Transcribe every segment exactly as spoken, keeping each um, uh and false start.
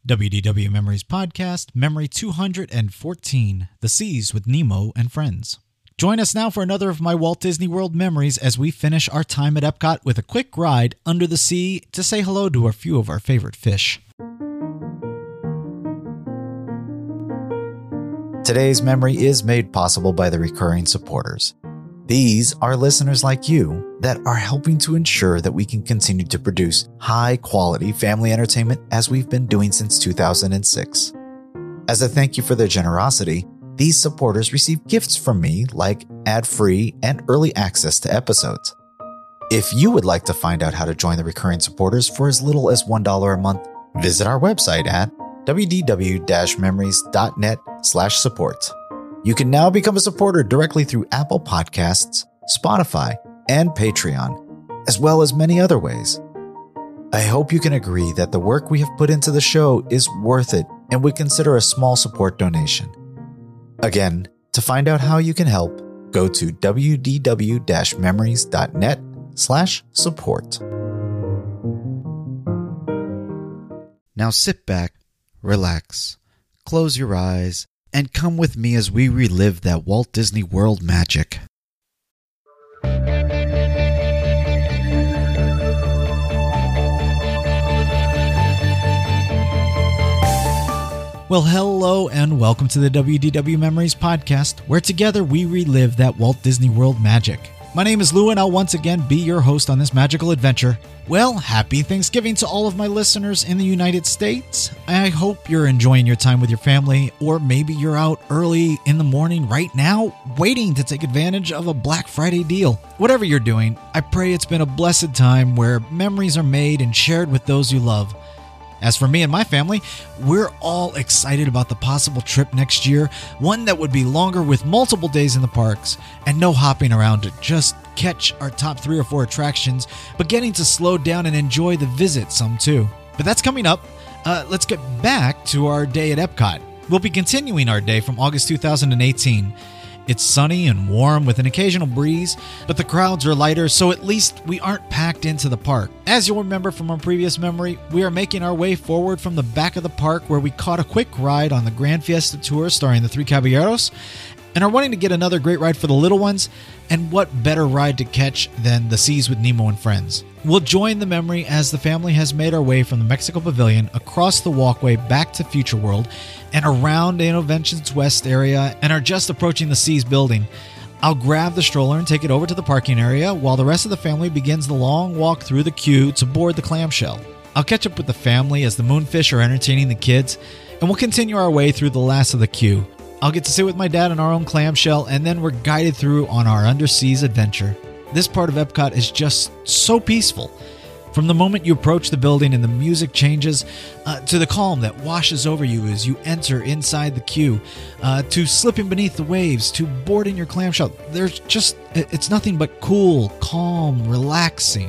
W D W Memories Podcast, Memory two hundred fourteen, The Seas with Nemo and Friends. Join us now for another of my Walt Disney World memories as we finish our time at Epcot with a quick ride under the sea to say hello to a few of our favorite fish. Today's memory is made possible by the recurring supporters. These are listeners like you that are helping to ensure that we can continue to produce high-quality family entertainment as we've been doing since two thousand six. As a thank you for their generosity, these supporters receive gifts from me like ad-free and early access to episodes. If you would like to find out how to join the recurring supporters for as little as one dollar a month, visit our website at w d w dash memories dot net slash support. You can now become a supporter directly through Apple Podcasts, Spotify, and Patreon, as well as many other ways. I hope you can agree that the work we have put into the show is worth it and would consider a small support donation. Again, to find out how you can help, go to w d w dash memories dot net slash support. Now sit back, relax, close your eyes, and come with me as we relive that Walt Disney World magic. Well, hello and welcome to the W D W Memories Podcast, where together we relive that Walt Disney World magic. My name is Lou, and I'll once again be your host on this magical adventure. Well, happy Thanksgiving to all of my listeners in the United States. I hope you're enjoying your time with your family, or maybe you're out early in the morning right now, waiting to take advantage of a Black Friday deal. Whatever you're doing, I pray it's been a blessed time where memories are made and shared with those you love. As for me and my family, we're all excited about the possible trip next year, one that would be longer with multiple days in the parks and no hopping around to just catch our top three or four attractions, but getting to slow down and enjoy the visit some too. But that's coming up. Uh, let's get back to our day at Epcot. We'll be continuing our day from August two thousand eighteen. It's sunny and warm with an occasional breeze, but the crowds are lighter, so at least we aren't packed into the park. As you'll remember from our previous memory, we are making our way forward from the back of the park where we caught a quick ride on the Grand Fiesta Tour starring the Three Caballeros, and are wanting to get another great ride for the little ones, and what better ride to catch than The Seas with Nemo and Friends. We'll join the memory as the family has made our way from the Mexico Pavilion across the walkway back to Future World and around Innoventions West area and are just approaching the Seas building. I'll grab the stroller and take it over to the parking area while the rest of the family begins the long walk through the queue to board the clamshell. I'll catch up with the family as the Moonfish are entertaining the kids, and we'll continue our way through the last of the queue. I'll get to sit with my dad in our own clamshell, and then we're guided through on our underseas adventure. This part of Epcot is just so peaceful. From the moment you approach the building and the music changes, uh, to the calm that washes over you as you enter inside the queue, uh, to slipping beneath the waves, to boarding your clamshell, there's just, it's nothing but cool, calm, relaxing.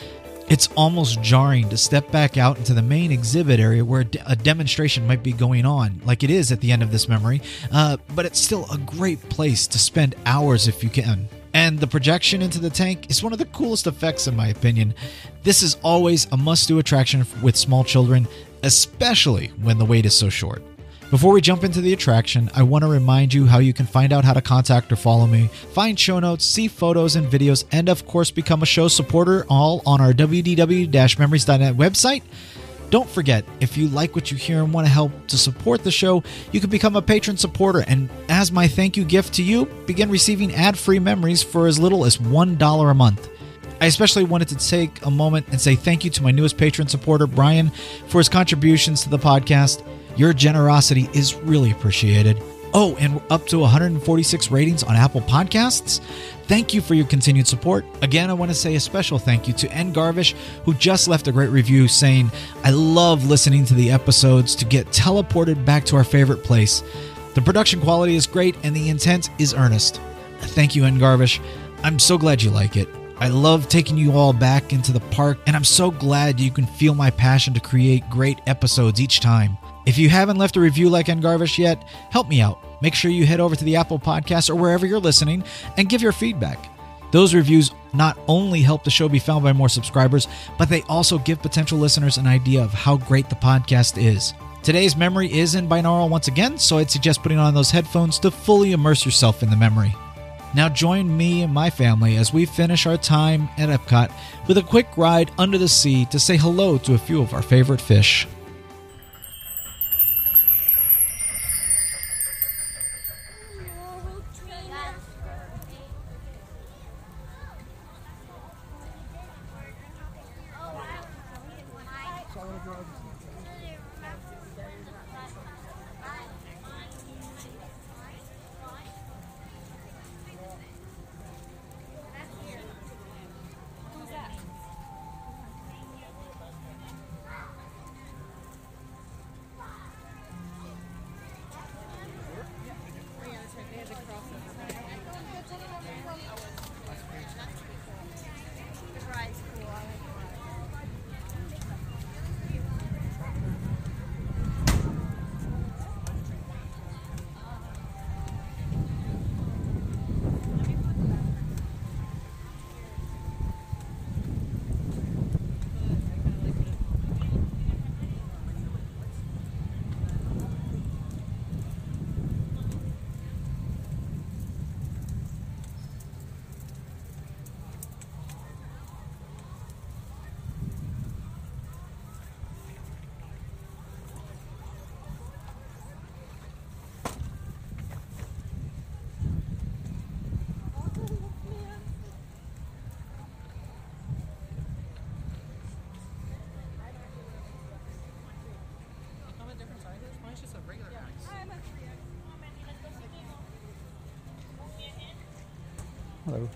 It's almost jarring to step back out into the main exhibit area where a demonstration might be going on, like it is at the end of this memory, uh, but it's still a great place to spend hours if you can. And the projection into the tank is one of the coolest effects in my opinion. This is always a must-do attraction with small children, especially when the wait is so short. Before we jump into the attraction, I want to remind you how you can find out how to contact or follow me, find show notes, see photos and videos, and of course become a show supporter, all on our w d w dash memories dot net website. Don't forget, if you like what you hear and want to help to support the show, you can become a patron supporter, and as my thank you gift to you, begin receiving ad-free memories for as little as one dollar a month. I especially wanted to take a moment and say thank you to my newest patron supporter, Brian, for his contributions to the podcast. Your generosity is really appreciated. Oh, and we're up to one hundred forty-six ratings on Apple Podcasts. Thank you for your continued support. Again, I want to say a special thank you to N. Garvish, who just left a great review saying, I love listening to the episodes to get teleported back to our favorite place. The production quality is great and the intent is earnest. Thank you, N. Garvish. I'm so glad you like it. I love taking you all back into the park, and I'm so glad you can feel my passion to create great episodes each time. If you haven't left a review like N. Garvish yet, help me out. Make sure you head over to the Apple Podcasts or wherever you're listening and give your feedback. Those reviews not only help the show be found by more subscribers, but they also give potential listeners an idea of how great the podcast is. Today's memory is in binaural once again, so I'd suggest putting on those headphones to fully immerse yourself in the memory. Now join me and my family as we finish our time at Epcot with a quick ride under the sea to say hello to a few of our favorite fish. Hello.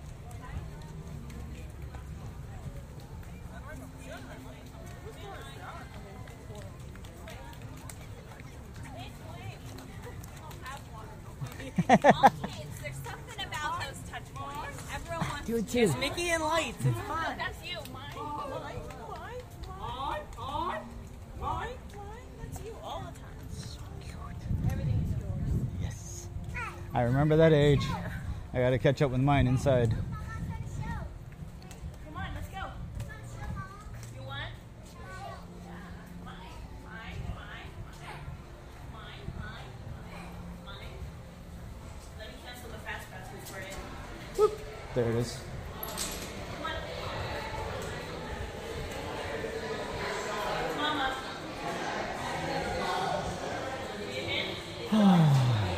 There's something about those touch points. Everyone wants Do it too. It's Mickey and lights. It's fun. That's you, mine. Mine, mine, mine, mine, mine, mine. That's you all the time. So cute. Everything's yours. Yes. I remember that age. I gotta catch up with mine inside. Come on, let's go. You want? Mine, mine, mine, mine, mine, mine, mine. Let me cancel the fast pass before it. Whoop. There it is. Come on. Mama.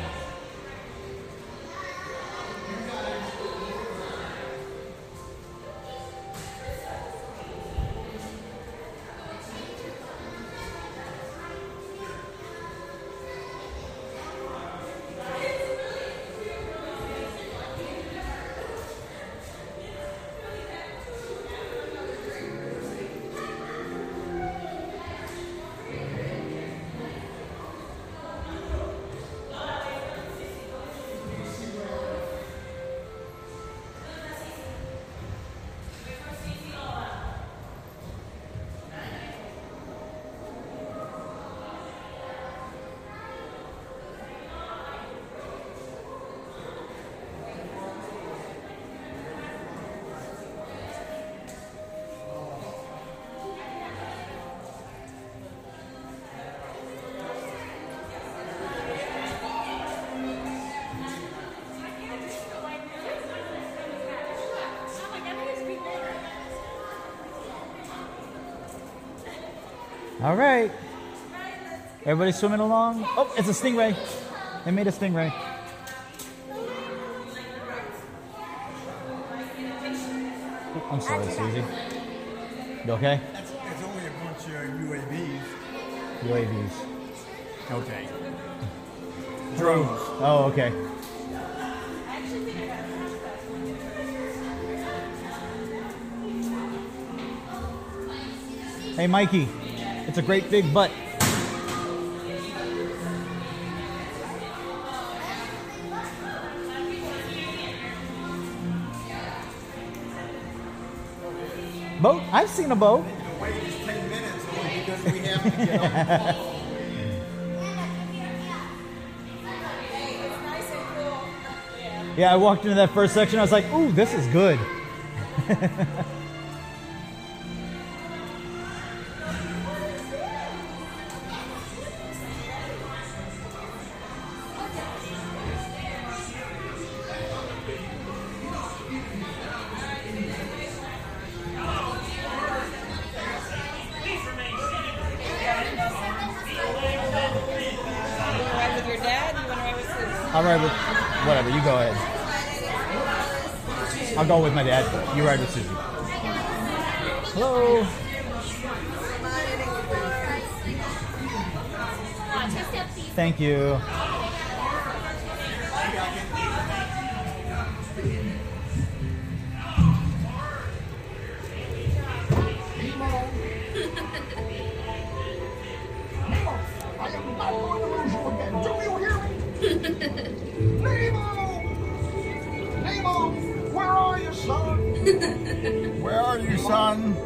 All right. Everybody swimming along? Oh, it's a stingray. They made a stingray. Oh, I'm sorry, Susie. You okay? It's, it's only a bunch of U A Vs. U A Vs. Okay. Drones. Oh, okay. Hey, Mikey. It's a great big butt. Boat? I've seen a boat. The wait is ten minutes only because we have to get on. Yeah, I walked into that first section. I was like, ooh, this is good. I'll ride with whatever. You go ahead. I'll go with my dad. You ride with Susie. Hello. Thank you. Where are you, son?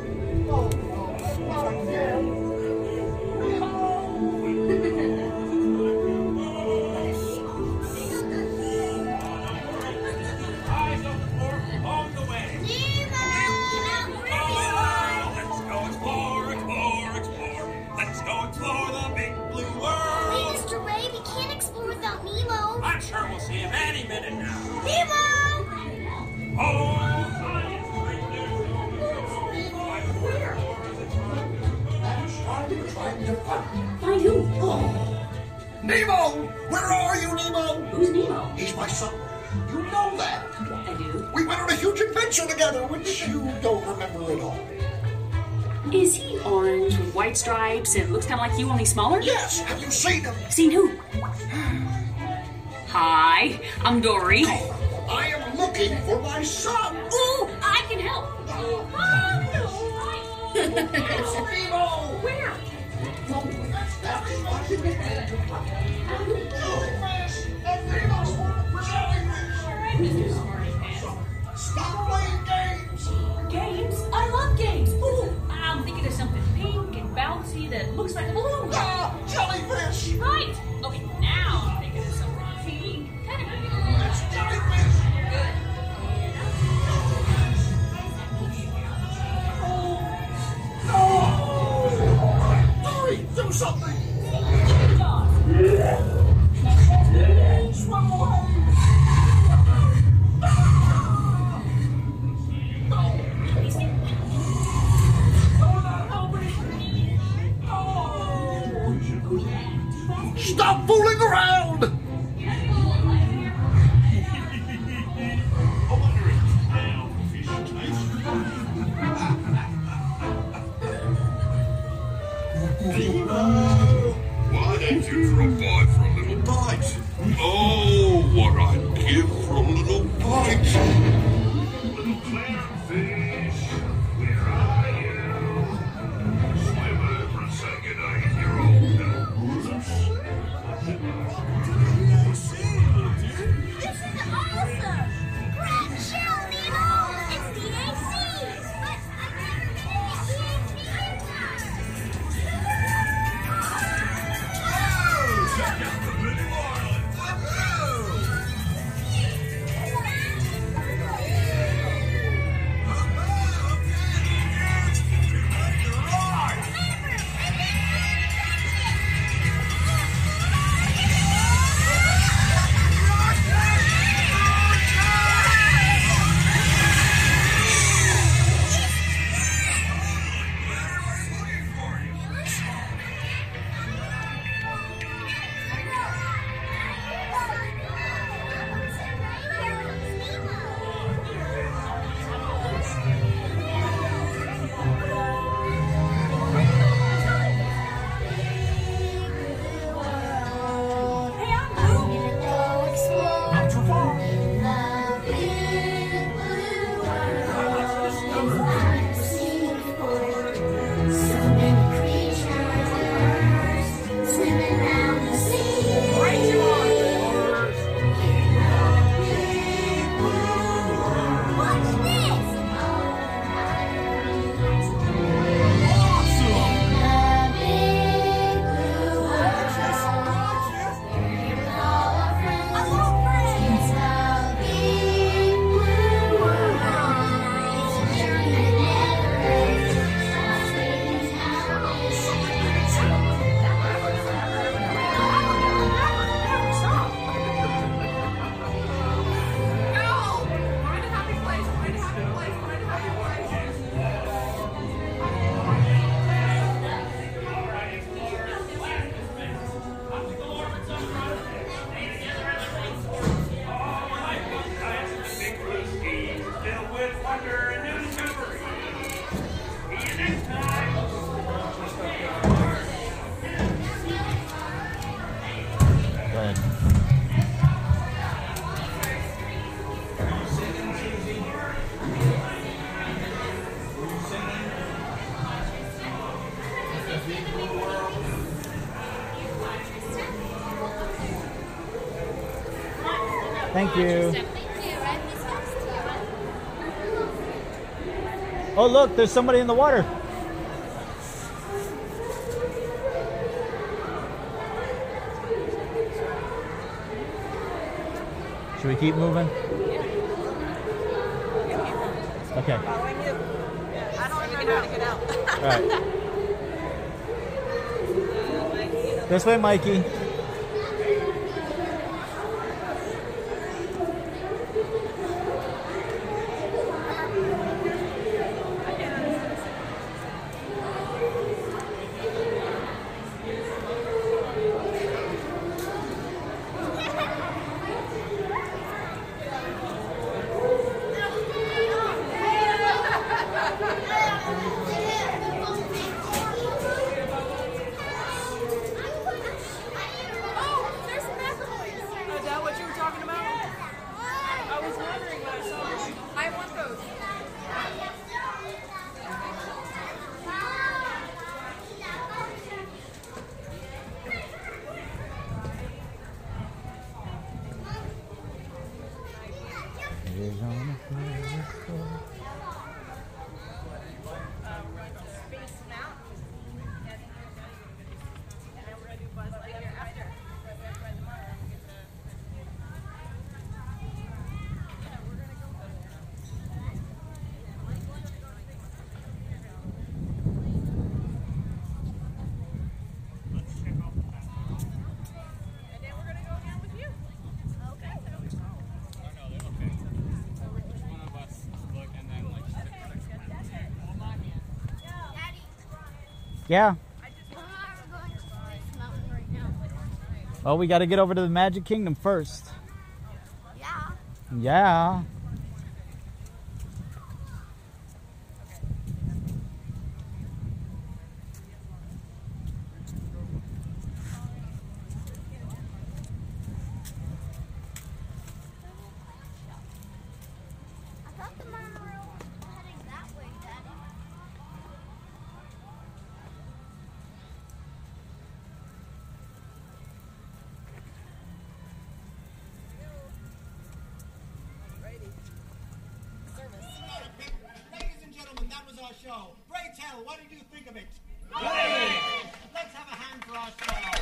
I'm sure we'll see him any minute now. Nemo! Oh! Find who? Nemo! Where are you, Nemo? Who's Nemo? He's my son. You know that. I do. We went on a huge adventure together, which you don't remember at all. Is he orange with white stripes and looks kind of like you, only smaller? Yes, have you seen him? Seen who? Hi, I'm Dory. I am looking for my son. Ooh, I can help. Nemo! Where? Stop playing games! Games? I love games. Ooh, I'm thinking of something pink and bouncy that looks like a balloon. Ah, jellyfish! Right. Okay, now I'm thinking of something pink. Kind of It's jellyfish! Dory, do something! Swim away! Stop fooling around! Why don't you drop by for a little bite? Oh, what I'd give for a little bite! Little clownfish, where are you? Swim over and say good day to your old nose. This is awesome! Grab shell, Nemo! It's the A C! But I've never been in the E A C inside! Go ahead. Thank you. Oh, look, there's somebody in the water. Should we keep moving? Okay. Following you. Yeah, I don't even know how to get out. All right. This way, Mikey. Is that what you were talking about? I was wondering when I saw this. I want those. Yeah. Oh, we got to get over to the Magic Kingdom first. Yeah. Yeah. I thought the monorail was heading that way, Daddy. Ladies and gentlemen, that was our show. Ray Taylor, what did you think of it? Great! Let's have a hand for our show.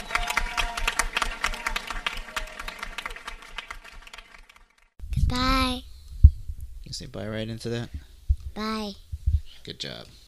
Bye. You say bye right into that? Bye. Good job.